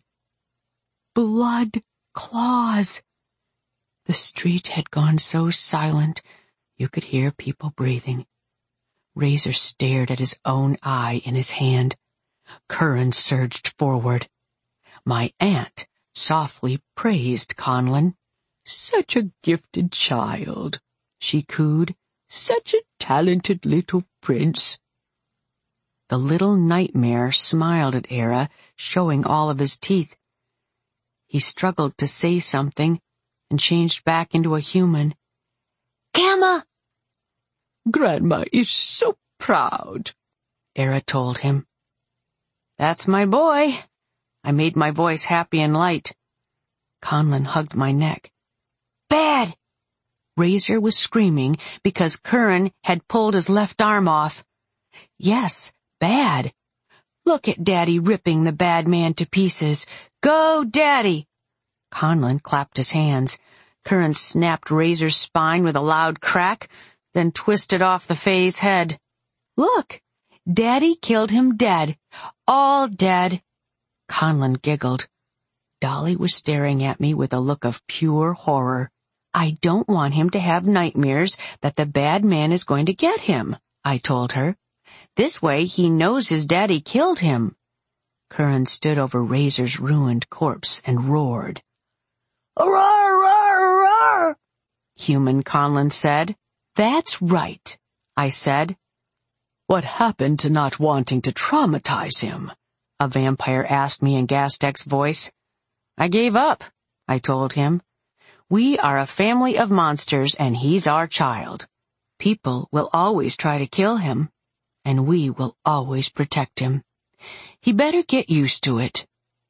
Blood claws. The street had gone so silent you could hear people breathing. Razor stared at his own eye in his hand. Curran surged forward. My aunt softly praised Conlon. "Such a gifted child," she cooed. "Such a talented little prince." The little nightmare smiled at Era, showing all of his teeth. He struggled to say something and changed back into a human. "Gamma!" "Grandma is so proud," Era told him. "That's my boy." I made my voice happy and light. Conlon hugged my neck. "Bad!" Razor was screaming because Curran had pulled his left arm off. Yes, bad. Look at Daddy ripping the bad man to pieces. Go, Daddy! Conlon clapped his hands. Curran snapped Razor's spine with a loud crack, then twisted off the Fae's head. Look! Daddy killed him dead. All dead. Conlon giggled. Dolly was staring at me with a look of pure horror. I don't want him to have nightmares that the bad man is going to get him, I told her. This way he knows his daddy killed him. Curran stood over Razor's ruined corpse and roared. Roar, roar, roar! Human Conlon said. That's right, I said. What happened to not wanting to traumatize him? A vampire asked me in Gastek's voice. I gave up, I told him. We are a family of monsters and he's our child. People will always try to kill him, and we will always protect him. He better get used to it.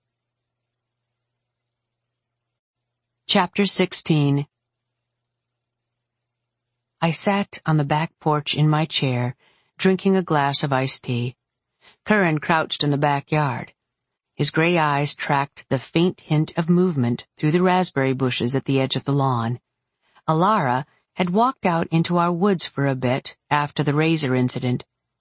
Chapter 16. I sat on the back porch in my chair, drinking a glass of iced tea. Curran crouched in the backyard. His gray eyes tracked the faint hint of movement through the raspberry bushes at the edge of the lawn. Alara had walked out into our woods for a bit after the Razor incident.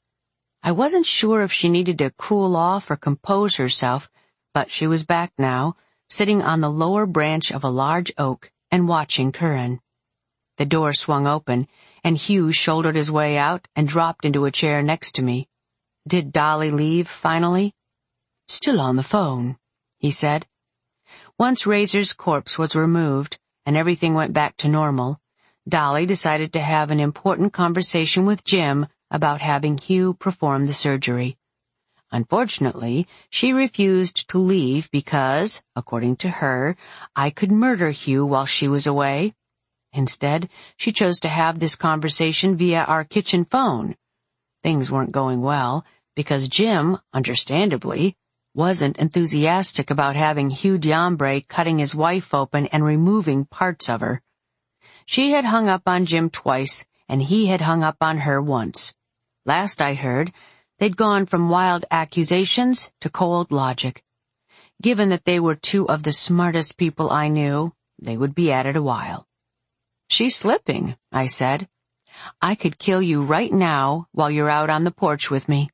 I wasn't sure if she needed to cool off or compose herself, but she was back now, sitting on the lower branch of a large oak and watching Curran. The door swung open, and Hugh shouldered his way out and dropped into a chair next to me. Did Dolly leave, finally? Still on the phone, he said. Once Razor's corpse was removed and everything went back to normal, Dolly decided to have an important conversation with Jim about having Hugh perform the surgery. Unfortunately, she refused to leave because, according to her, I could murder Hugh while she was away. Instead, she chose to have this conversation via our kitchen phone. Things weren't going well because Jim, understandably, wasn't enthusiastic about having Hugh Diambre cutting his wife open and removing parts of her. She had hung up on Jim twice, and he had hung up on her once. Last I heard, they'd gone from wild accusations to cold logic. Given that they were two of the smartest people I knew, they would be at it a while. She's slipping, I said. I could kill you right now while you're out on the porch with me.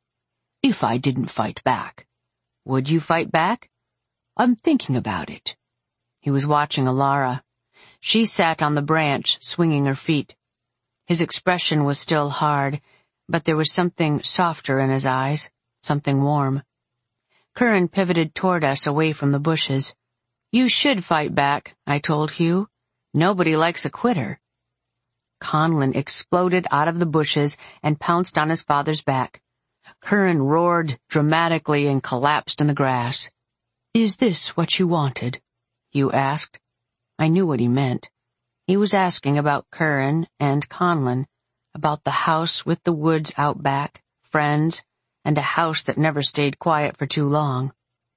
If I didn't fight back. Would you fight back? I'm thinking about it. He was watching Alara. She sat on the branch, swinging her feet. His expression was still hard, but there was something softer in his eyes, something warm. Curran pivoted toward us away from the bushes. You should fight back, I told Hugh. Nobody likes a quitter. Conlon exploded out of the bushes and pounced on his father's back. Curran roared dramatically and collapsed in the grass. Is this what you wanted? Hugh asked. I knew what he meant. He was asking about Curran and Conlon, about the house with the woods out back, friends, and a house that never stayed quiet for too long.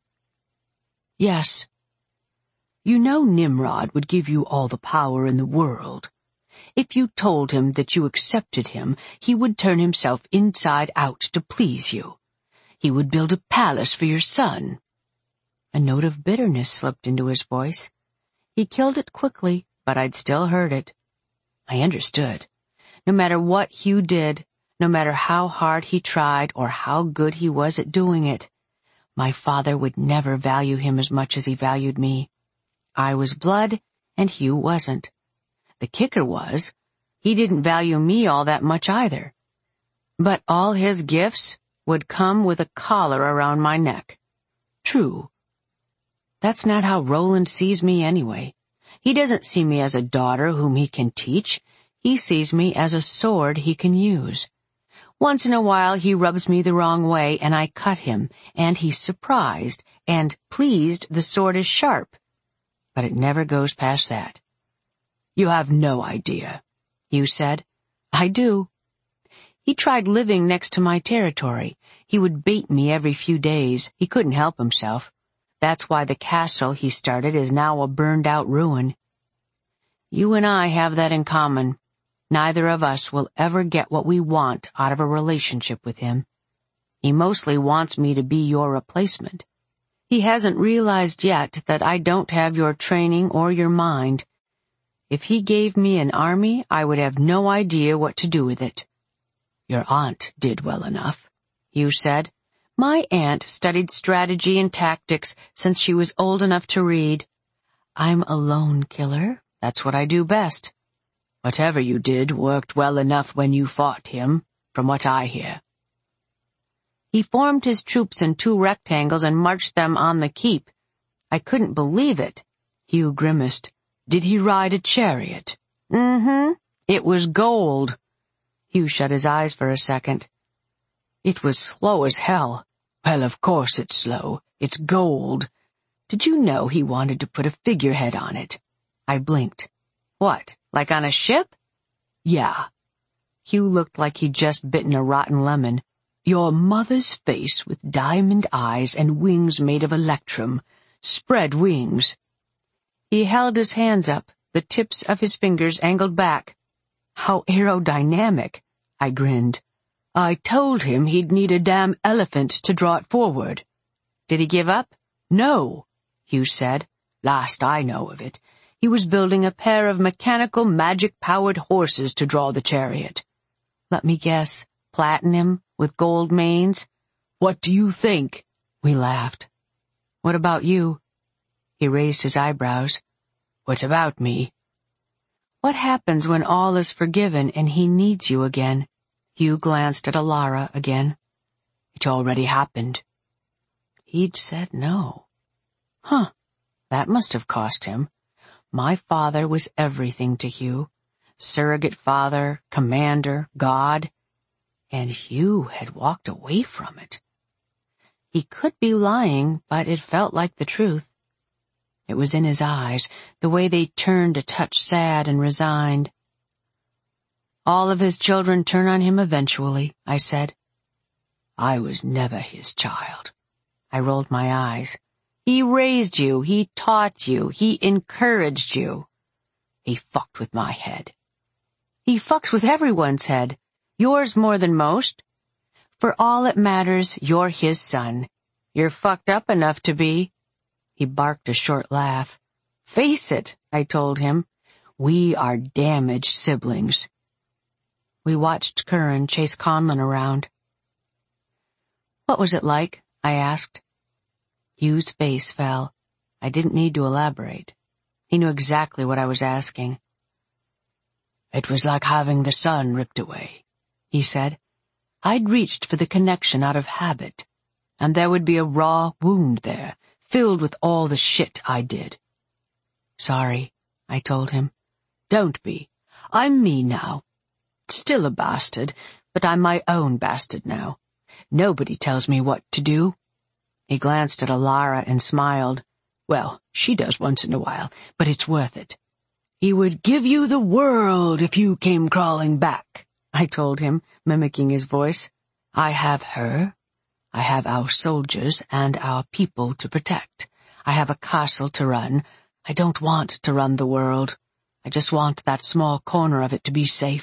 Yes. You know Nimrod would give you all the power in the world. If you told him that you accepted him, he would turn himself inside out to please you. He would build a palace for your son. A note of bitterness slipped into his voice. He killed it quickly, but I'd still heard it. I understood. No matter what Hugh did, no matter how hard he tried or how good he was at doing it, my father would never value him as much as he valued me. I was blood, and Hugh wasn't. The kicker was, he didn't value me all that much either. But all his gifts would come with a collar around my neck. True. That's not how Roland sees me anyway. He doesn't see me as a daughter whom he can teach. He sees me as a sword he can use. Once in a while he rubs me the wrong way and I cut him, and he's surprised and pleased the sword is sharp. But it never goes past that. You have no idea, Hugh said. I do. He tried living next to my territory. He would bait me every few days. He couldn't help himself. That's why the castle he started is now a burned-out ruin. You and I have that in common. Neither of us will ever get what we want out of a relationship with him. He mostly wants me to be your replacement. He hasn't realized yet that I don't have your training or your mind. If he gave me an army, I would have no idea what to do with it." "Your aunt did well enough," Hugh said. "My aunt studied strategy and tactics since she was old enough to read. I'm a lone killer. That's what I do best. Whatever you did worked well enough when you fought him, from what I hear." He formed his troops in 2 rectangles and marched them on the keep. I couldn't believe it. Hugh grimaced. "Did he ride a chariot?" "Mm-hmm. It was gold." Hugh shut his eyes for a second. "It was slow as hell." "Well, of course it's slow. It's gold. Did you know he wanted to put a figurehead on it?" I blinked. "What, like on a ship?" "Yeah." Hugh looked like he'd just bitten a rotten lemon. "Your mother's face with diamond eyes and wings made of electrum. Spread wings." He held his hands up, the tips of his fingers angled back. "How aerodynamic," I grinned. "I told him he'd need a damn elephant to draw it forward." "Did he give up?" "No," Hugh said. "Last I know of it, he was building a pair of mechanical magic-powered horses to draw the chariot." "Let me guess, platinum with gold manes?" "What do you think?" We laughed. "What about you?" He raised his eyebrows. "What about me?" "What happens when all is forgiven and he needs you again?" Hugh glanced at Alara again. "It already happened." He'd said no. Huh, that must have cost him. My father was everything to Hugh. Surrogate father, commander, God. And Hugh had walked away from it. He could be lying, but it felt like the truth. It was in his eyes, the way they turned a touch sad and resigned. "All of his children turn on him eventually," I said. "I was never his child." I rolled my eyes. "He raised you, he taught you, he encouraged you." "He fucked with my head." "He fucks with everyone's head. Yours more than most. For all it matters, you're his son. You're fucked up enough to be." He barked a short laugh. "Face it," I told him. "We are damaged siblings." We watched Curran chase Conlon around. "What was it like?" I asked. Hugh's face fell. I didn't need to elaborate. He knew exactly what I was asking. "It was like having the sun ripped away," he said. "I'd reached for the connection out of habit, and there would be a raw wound there, filled with all the shit I did." "Sorry," I told him. "Don't be. I'm me now. Still a bastard, but I'm my own bastard now. Nobody tells me what to do." He glanced at Alara and smiled. "Well, she does once in a while, but it's worth it." "He would give you the world if you came crawling back," I told him, mimicking his voice. "I have her. I have our soldiers and our people to protect. I have a castle to run. I don't want to run the world. I just want that small corner of it to be safe."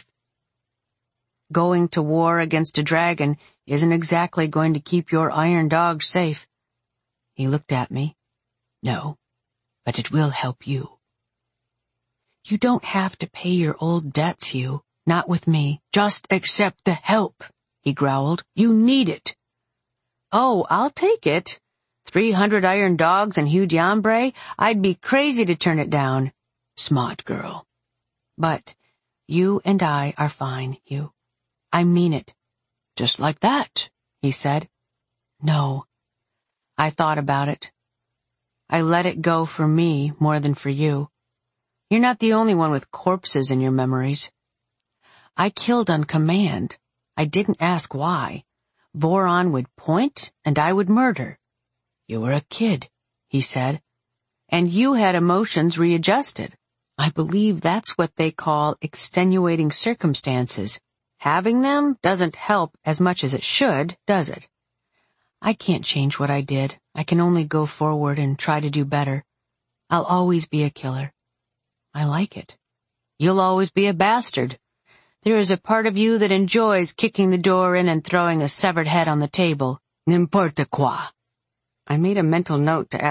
"Going to war against a dragon isn't exactly going to keep your iron dog safe." He looked at me. "No, but it will help you." "You don't have to pay your old debts, Hugh. Not with me." "Just accept the help," he growled. "You need it." "Oh, I'll take it. 300 iron dogs and Hugh Diambre? I'd be crazy to turn it down." "Smart girl." "But you and I are fine, Hugh. I mean it." "Just like that," he said. "No." I thought about it. I let it go for me more than for you. You're not the only one with corpses in your memories. I killed on command. I didn't ask why. Voron would point and I would murder. "You were a kid," he said. "And you had emotions readjusted. I believe that's what they call extenuating circumstances. Having them doesn't help as much as it should, does it? I can't change what I did. I can only go forward and try to do better. I'll always be a killer. I like it." You'll always be a bastard. There is a part of you that enjoys kicking the door in and throwing a severed head on the table. N'importe quoi. I made a mental note to